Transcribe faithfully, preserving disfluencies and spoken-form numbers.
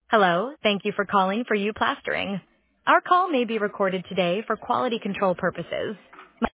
Hello, thank you for calling for U Plastering. Our call may be recorded today for quality control purposes.